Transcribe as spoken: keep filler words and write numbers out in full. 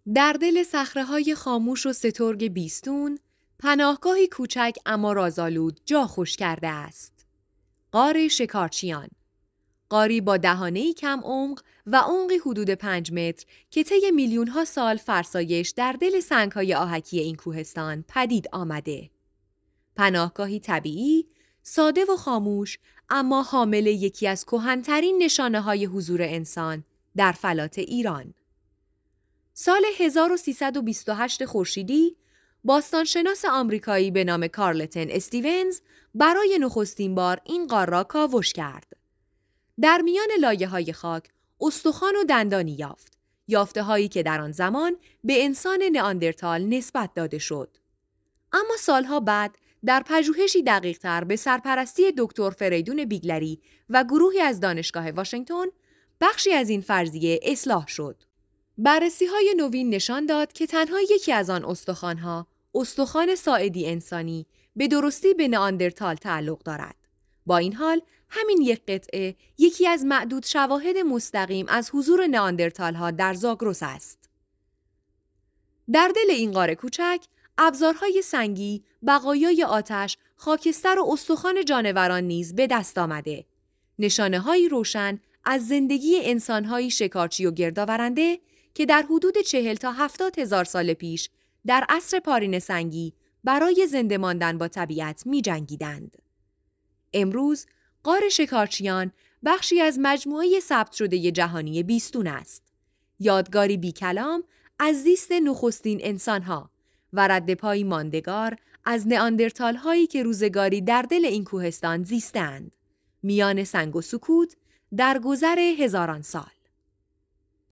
در دل صخره‌های خاموش و سترگ بیستون، پناهگاهی کوچک اما رازآلود جا خوش کرده است. غار شکارچیان، غاری با دهانه‌ای کم عمق و عمقی حدود پنج متر که طی میلیون‌ها سال فرسایش در دل سنگ‌های آهکی این کوهستان پدید آمده. پناهگاهی طبیعی، ساده و خاموش، اما حامل یکی از کهن‌ترین نشانه‌های حضور انسان در فلات ایران. سال هزار و سیصد و بیست و هشت خورشیدی، باستانشناس آمریکایی به نام کارلتن استیونز برای نخستین بار این غار را کاوش کرد. در میان لایه‌های خاک، استخوان و دندانی یافت، یافته‌هایی که در آن زمان به انسان نئاندرتال نسبت داده شد. اما سالها بعد، در پژوهشی دقیق‌تر به سرپرستی دکتر فریدون بیگلری و گروهی از دانشگاه واشنگتن، بخشی از این فرضیه اصلاح شد. بررسی‌های نوین نشان داد که تنها یکی از آن استخوان‌ها، استخوان ساعدی انسانی، به درستی به نئاندرتال تعلق دارد. با این حال، همین یک قطعه یکی از معدود شواهد مستقیم از حضور نئاندرتال‌ها در زاگرس است. در دل این غار کوچک، ابزارهای سنگی، بقایای آتش، خاکستر و استخوان جانوران نیز به دست آمده. نشانه‌هایی روشن از زندگی انسان‌های شکارچی و گردآورنده که در حدود چهل تا هفتاد هزار سال پیش در عصر پارین سنگی برای زنده ماندن با طبیعت می‌جنگیدند. امروز غار شکارچیان بخشی از مجموعه ثبت شده جهانی بیستون است. یادگاری بی‌کلام از زیست نخستین انسان‌ها و ردپایی ماندگار از نئاندرتال‌هایی که روزگاری در دل این کوهستان زیستند، میان سنگ و سکوت در گذر هزاران سال.